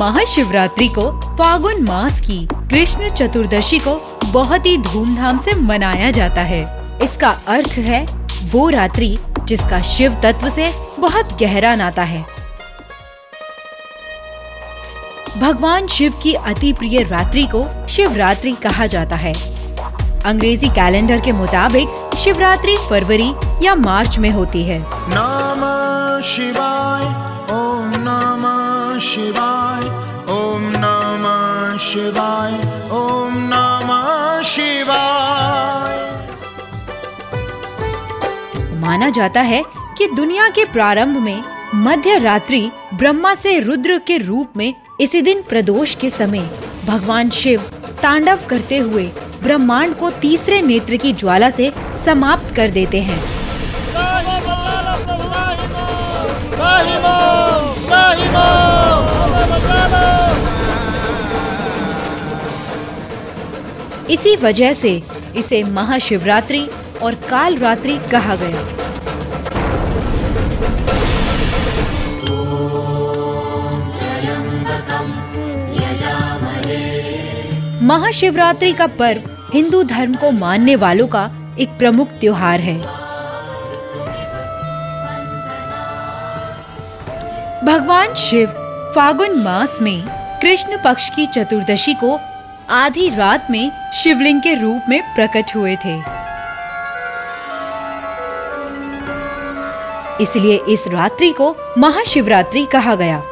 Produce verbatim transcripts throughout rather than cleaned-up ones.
महाशिवरात्रि को फागुन मास की कृष्ण चतुर्दशी को बहुत ही धूमधाम से मनाया जाता है। इसका अर्थ है वो रात्रि जिसका शिव तत्व से बहुत गहरा नाता है। भगवान शिव की अति प्रिय रात्रि को शिवरात्रि कहा जाता है। अंग्रेजी कैलेंडर के मुताबिक शिवरात्रि फरवरी या मार्च में होती है। नमः शिवाय, ओम नमः शिवाय, ओम नमः शिवाय, ओम नमः शिवाय। माना जाता है कि दुनिया के प्रारंभ में मध्य रात्रि ब्रह्मा से रुद्र के रूप में इसी दिन प्रदोष के समय भगवान शिव तांडव करते हुए ब्रह्मांड को तीसरे नेत्र की ज्वाला से समाप्त कर देते हैं। इसी वजह से इसे महाशिवरात्रि और काल रात्रि कहा गया। महाशिवरात्रि का पर्व हिंदू धर्म को मानने वालों का एक प्रमुख त्योहार है। भगवान शिव फागुन मास में कृष्ण पक्ष की चतुर्दशी को आधी रात में शिवलिंग के रूप में प्रकट हुए थे। इसलिए इस रात्रि को महाशिवरात्रि कहा गया।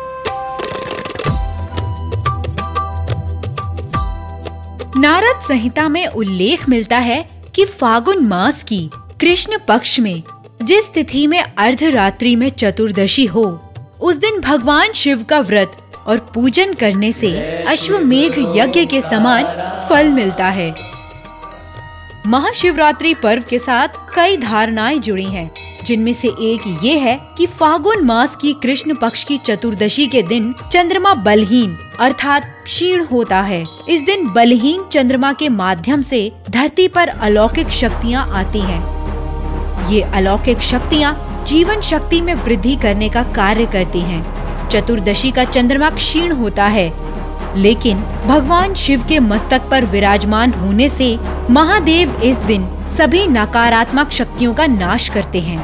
नारद संहिता में उल्लेख मिलता है कि फागुन मास की कृष्ण पक्ष में जिस तिथि में अर्धरात्रि में चतुर्दशी हो, उस दिन भगवान शिव का व्रत और पूजन करने से अश्वमेघ यज्ञ के समान फल मिलता है। महाशिवरात्रि पर्व के साथ कई धारणाएं जुड़ी हैं, जिनमें से एक ये है कि फागुन मास की कृष्ण पक्ष की चतुर्दशी के दिन चंद्रमा बलहीन अर्थात क्षीण होता है। इस दिन बलहीन चंद्रमा के माध्यम से धरती पर अलौकिक शक्तियाँ आती हैं। ये अलौकिक शक्तियाँ जीवन शक्ति में वृद्धि करने का कार्य करती हैं। चतुर्दशी का चंद्रमा क्षीण होता है, लेकिन भगवान शिव के मस्तक पर विराजमान होने से महादेव इस दिन सभी नकारात्मक शक्तियों का नाश करते हैं।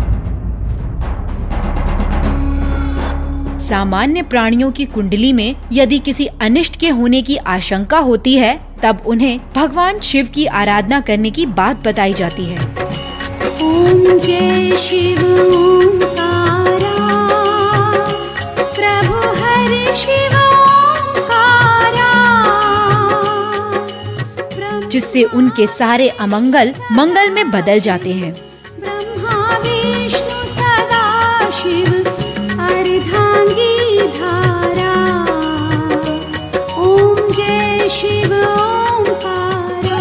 सामान्य प्राणियों की कुंडली में यदि किसी अनिष्ट के होने की आशंका होती है, तब उन्हें भगवान शिव की आराधना करने की बात बताई जाती है। ओम जय शिव ओंकारा, प्रभु हरि शिव ओंकारा, जिससे उनके सारे अमंगल मंगल में बदल जाते हैं। ब्रह्मा विष्णु सदा शिव अर्धांगी धारा, ओम जय शिव ओंकारा।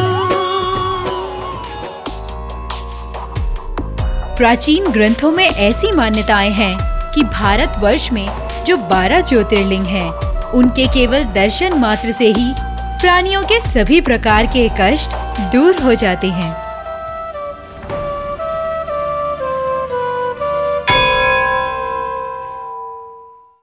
प्राचीन ग्रंथों में ऐसी मान्यताएं हैं कि भारतवर्ष में जो बारह ज्योतिर्लिंग हैं, उनके केवल दर्शन मात्र से ही प्राणियों के सभी प्रकार के कष्ट दूर हो जाते हैं।